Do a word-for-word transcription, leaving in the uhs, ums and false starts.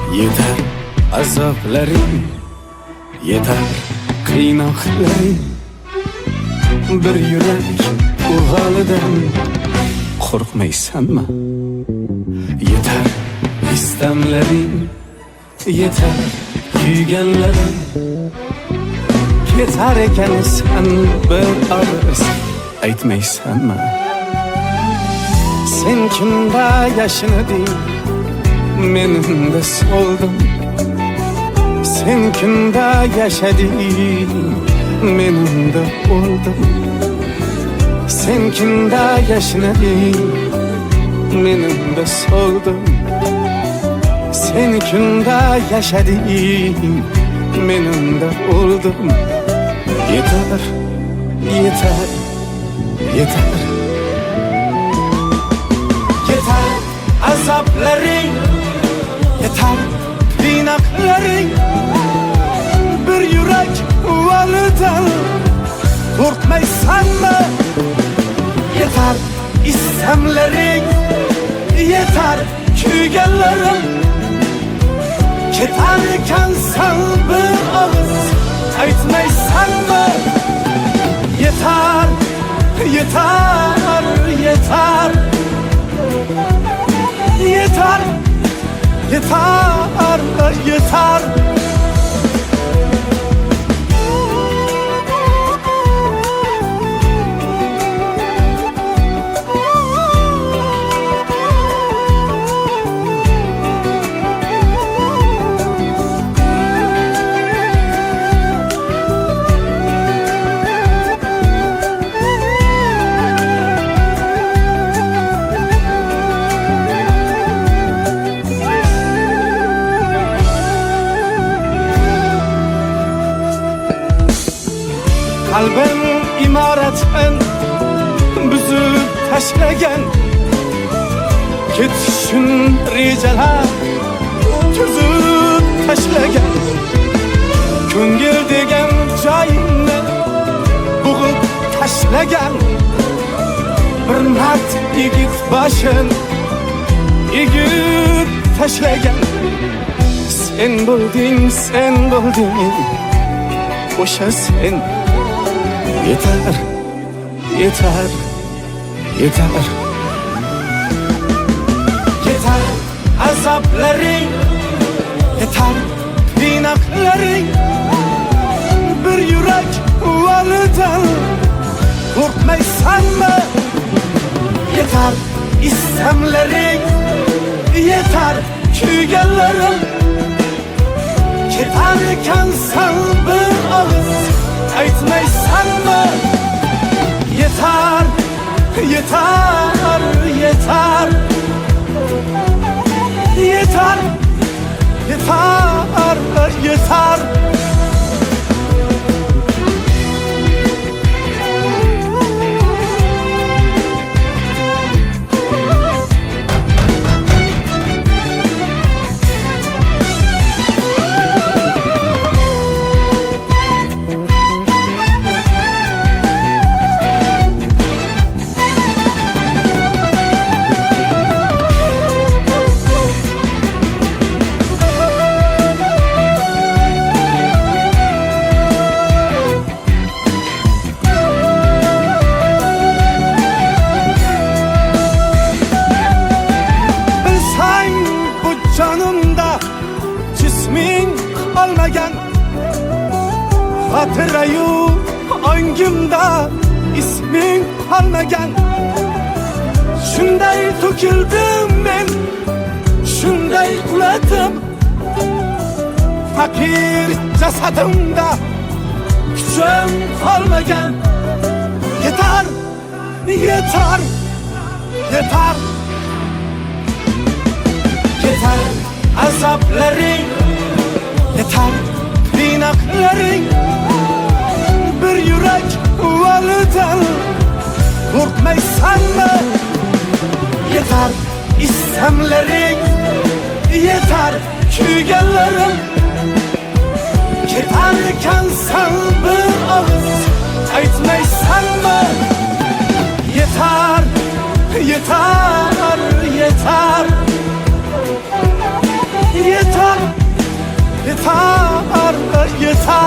Yeter azaplarım, yeter kıynaklarım. Bir yürek bu halidan korkmaysanma. Yeter istemlerim, yeter kuyganlarim. Yeter eken sen bir ağız aytmaysanma. Sen kimda yaşadın, menim de soldum. Sen kimda yaşadın, menim de oldum. Sen kimda yaşadın, menim de soldum. Sen kimda yaşadın, menim de oldum. Yeter, yeter, yeter. Yeter azapların, yeter kıynakların. Bir yürek valıdan korkmaysanma. Yeter istemlerin, yeter kuyganlarin. Ketarken sen bir ağız aytmaysanma. Yeter, yeter, yeter. Yeter, yeter, yeter. Kalbim imaretten büzüp taşlagan. Ketişin rejalar tüzüp taşlagan. Ko'ngil degan joyimni bug'ib tashlagan. Bir mard yigit başın egib tashlagan. Sen bo'lding, sen bo'lding, o'sha sen. Yeter, yeter, yeter. Yeter azapların, yeter kıynakların. Bir yürek valıdan korkmaysanma. Yeter istemlerin, yeter kuyganlarin. Ketarken sen bir ağız aytmaysanma. Yeter, yeter, yeter. Yeter, yeter, yeter. Canımda cismin kalmagan, hatırayu öngümda ismin kalmagan. Şunday töküldüm ben, şunday kuladım. Fakir cesadımda gücüm kalmagan. Yeter, yeter, yeter. Yeter azapların, yeter kıynakların. Bir yürek valıdan korkmaysanma. Yeter istemlerin, yeter kuyganlarin. Ketarken sen bir ağız aytmaysanma. Yeter, yeter, yeter. Yeter, yeter, yeter